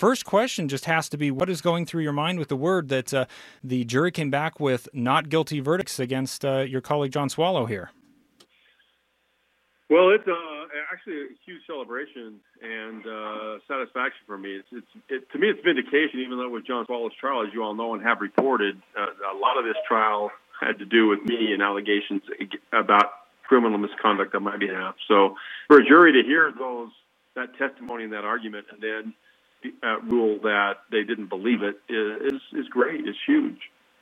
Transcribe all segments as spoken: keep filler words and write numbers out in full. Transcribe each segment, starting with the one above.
first question just has to be, what is going through your mind with the word that uh, the jury came back with not guilty verdicts against uh, your colleague John Swallow here? Well, it's uh, actually a huge celebration and uh, satisfaction for me. It's, it's it, to me, it's vindication, even though with John Swallow's trial, as you all know and have reported, uh, a lot of this trial had to do with me and allegations about criminal misconduct on my behalf. So for a jury to hear those that testimony and that argument and then uh, rule that they didn't believe it is is great. It's huge.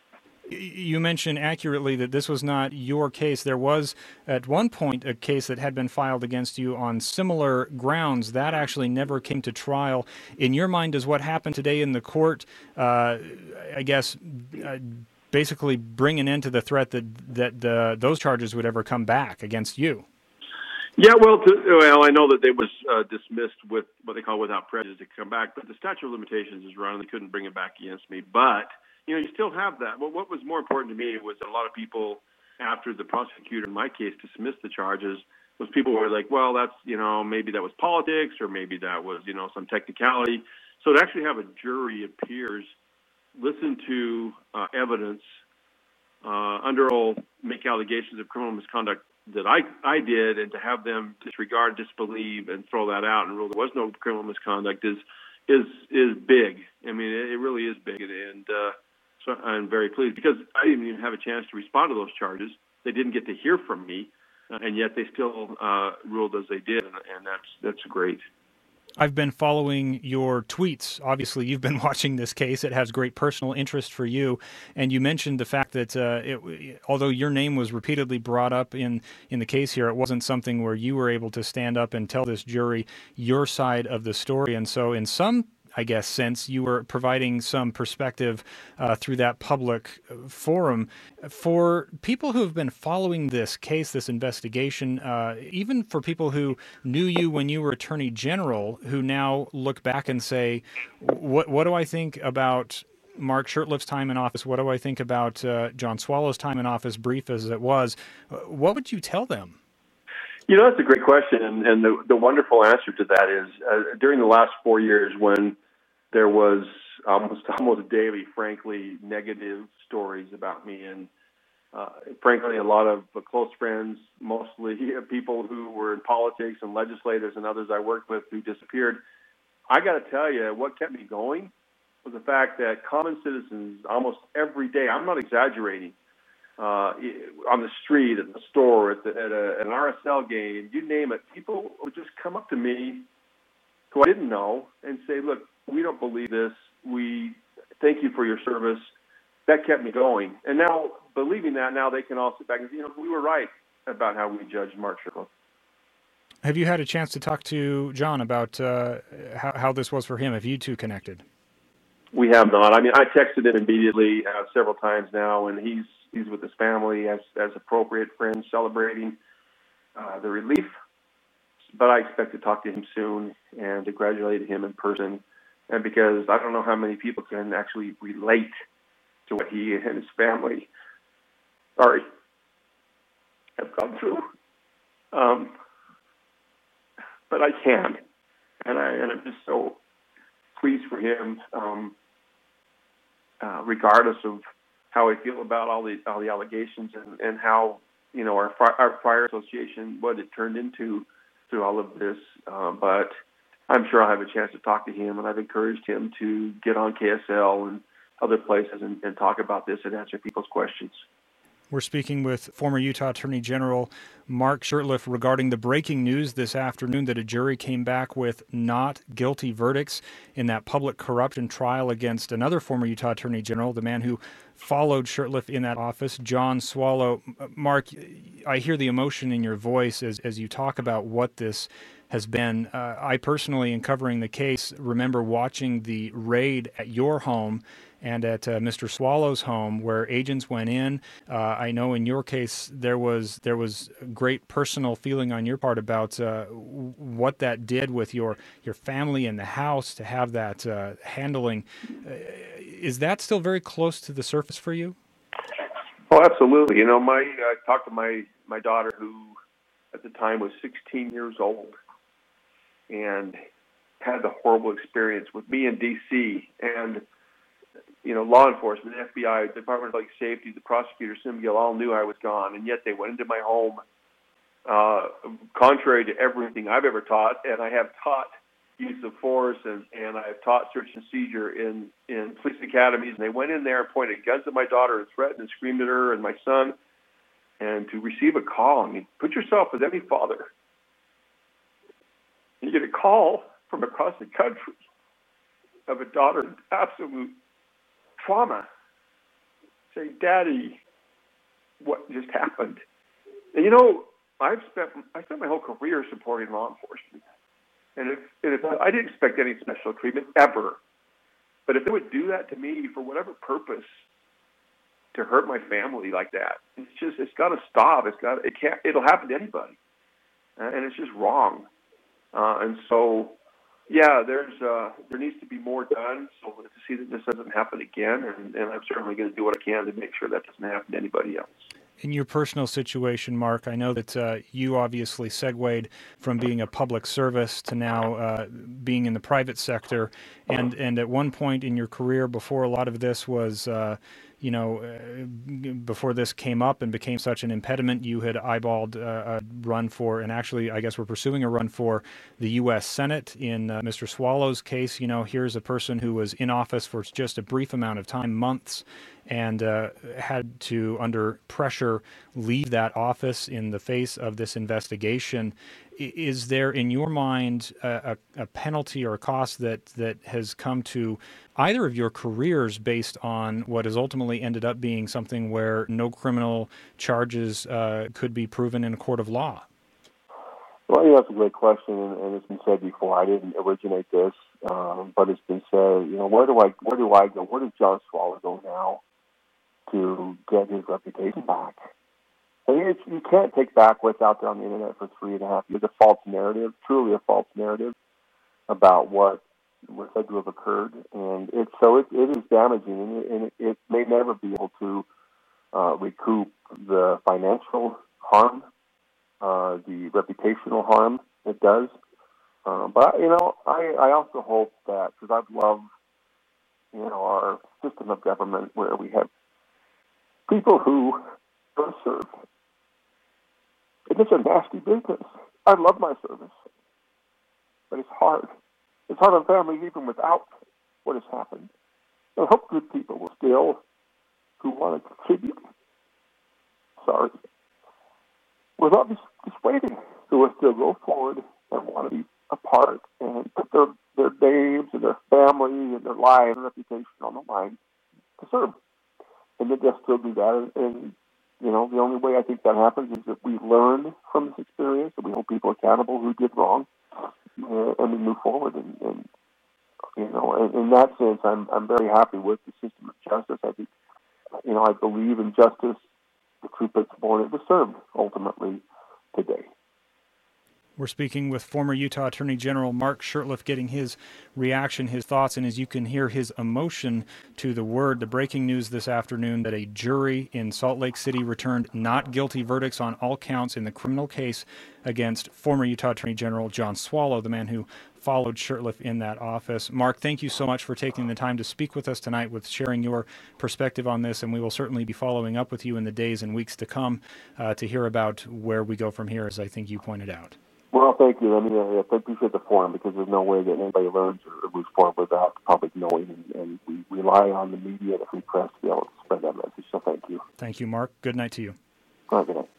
You mentioned accurately that this was not your case. There was, at one point, a case that had been filed against you on similar grounds. That actually never came to trial. In your mind, does what happened today in the court, uh, I guess, uh, basically bring an end to the threat that, that the, those charges would ever come back against you? Yeah, well, to, well, I know that it was uh, dismissed with what they call without prejudice to come back, but the statute of limitations is run and they couldn't bring it back against me. But you know, you still have that. Well, what was more important to me was that a lot of people, after the prosecutor in my case dismissed the charges, was people were like, well, that's, you know, maybe that was politics or maybe that was, you know, some technicality. So to actually have a jury of peers listen to uh, evidence, uh, under oath, make allegations of criminal misconduct that I, I did, and to have them disregard, disbelieve, and throw that out and rule there was no criminal misconduct is is is big. I mean, it, it really is big, and, and uh, so I'm very pleased because I didn't even have a chance to respond to those charges. They didn't get to hear from me, uh, and yet they still uh, ruled as they did, and, and that's that's great. I've been following your tweets. Obviously, you've been watching this case. It has great personal interest for you. And you mentioned the fact that uh, it, although your name was repeatedly brought up in, in the case here, it wasn't something where you were able to stand up and tell this jury your side of the story. And so in some I guess, sense, you were providing some perspective uh, through that public forum. For people who have been following this case, this investigation, uh, even for people who knew you when you were Attorney General, who now look back and say, what, what do I think about Mark Shurtleff's time in office? What do I think about uh, John Swallow's time in office, brief as it was? What would you tell them? You know, that's a great question, and, and the, the wonderful answer to that is uh, during the last four years when there was almost almost daily, frankly, negative stories about me, and uh, frankly, a lot of uh, close friends, mostly people who were in politics and legislators and others I worked with who disappeared. I got to tell you, what kept me going was the fact that common citizens almost every day, I'm not exaggerating, Uh, on the street, at the store, at, the, at, a, at an R S L game, you name it, people would just come up to me who I didn't know and say, look, we don't believe this. We thank you for your service. That kept me going. And now, believing that, now they can all sit back and say, you know, we were right about how we judged Mark Shurtleff. Have you had a chance to talk to John about uh, how, how this was for him? Have you two connected? We have not. I mean, I texted him immediately uh, several times now, and he's He's with his family as as appropriate, friends celebrating uh, the relief. But I expect to talk to him soon and to congratulate him in person. And because I don't know how many people can actually relate to what he and his family, sorry, have gone through. Um, but I can, and I and I'm just so pleased for him, um, uh, regardless of how I feel about all the all the allegations and, and how, you know, our our prior association, what it turned into through all of this. Uh, but I'm sure I'll have a chance to talk to him, and I've encouraged him to get on K S L and other places and, and talk about this and answer people's questions. We're speaking with former Utah Attorney General Mark Shurtleff regarding the breaking news this afternoon that a jury came back with not guilty verdicts in that public corruption trial against another former Utah Attorney General, the man who followed Shurtleff in that office, John Swallow. Mark, I hear the emotion in your voice as, as you talk about what this has been. Uh, I personally, in covering the case, remember watching the raid at your home and at uh, Mister Swallow's home, where agents went in. Uh, I know in your case there was there was great personal feeling on your part about uh, what that did with your your family and the house to have that uh, handling. Uh, is that still very close to the surface for you? Oh, absolutely. You know, my I talked to my my daughter, who at the time was sixteen years old, and had the horrible experience with me in D C and, you know, law enforcement, the F B I, Department of Public Safety, the prosecutor, Sim Gill, all knew I was gone, and yet they went into my home, uh, contrary to everything I've ever taught, and I have taught use of force, and, and I have taught search and seizure in, in police academies, and they went in there and pointed guns at my daughter and threatened and screamed at her and my son, and to receive a call, I mean, put yourself as any father. You get a call from across the country of a daughter in absolute trauma, saying, "Daddy, what just happened?" And you know, I've spent I spent my whole career supporting law enforcement, and if, and if I didn't expect any special treatment ever, but if they would do that to me for whatever purpose, to hurt my family like that, it's just it's got to stop. It's got it can't. It'll happen to anybody, and it's just wrong. Uh, and so. Yeah, there's uh, there needs to be more done so to see that this doesn't happen again, and, and I'm certainly going to do what I can to make sure that doesn't happen to anybody else. In your personal situation, Mark, I know that uh, you obviously segued from being a public service to now uh, being in the private sector, and, and at one point in your career before a lot of this was, uh, you know, uh, before this came up and became such an impediment, you had eyeballed uh, a run for, and actually I guess we're pursuing a run for the U S Senate. In uh, Mister Swallow's case, you know, here's a person who was in office for just a brief amount of time, months, and uh, had to, under pressure, leave that office in the face of this investigation. Is there, in your mind, a, a penalty or a cost that, that has come to either of your careers based on what has ultimately ended up being something where no criminal charges uh, could be proven in a court of law? Well, yeah, that's a great question, and, and it's been said before. I didn't originate this, um, but it's been said. You know, where do I, where do I go? Where does John Swallow go now to get his reputation back? I mean, it's, you can't take back what's out there on the internet for three and a half years. A false narrative, truly a false narrative about what was said to have occurred, and it's so it, it is damaging, and, it, and it, it may never be able to uh, recoup the financial harm, uh, the reputational harm it does. Uh, but you know, I, I also hope that, because I've loved, you know, our system of government where we have people who don't serve. It's a nasty business. I love my service, but it's hard. It's hard on families even without what has happened. I hope good people will still, who want to contribute, sorry, will not be dissuaded, who will still go forward and want to be a part and put their, their names and their family and their lives and reputation on the line to serve. And then they'll still do that. And, and, you know, the only way I think that happens is that we learn from this experience, and we hold people accountable who did wrong, uh, and we move forward. And, and you know, in, in that sense, I'm I'm very happy with the system of justice. I think, you know, I believe in justice, the true principle, and it was served ultimately today. We're speaking with former Utah Attorney General Mark Shurtleff, getting his reaction, his thoughts, and as you can hear, his emotion to the word. The breaking news this afternoon that a jury in Salt Lake City returned not guilty verdicts on all counts in the criminal case against former Utah Attorney General John Swallow, the man who followed Shurtleff in that office. Mark, thank you so much for taking the time to speak with us tonight, with sharing your perspective on this, and we will certainly be following up with you in the days and weeks to come uh, to hear about where we go from here, as I think you pointed out. Well, thank you. I mean, I appreciate the forum, because there's no way that anybody learns or moves forward without the public knowing, and, and we rely on the media, the free press, to be able to spread that message. So thank you. Thank you, Mark. Good night to you. All right, good night.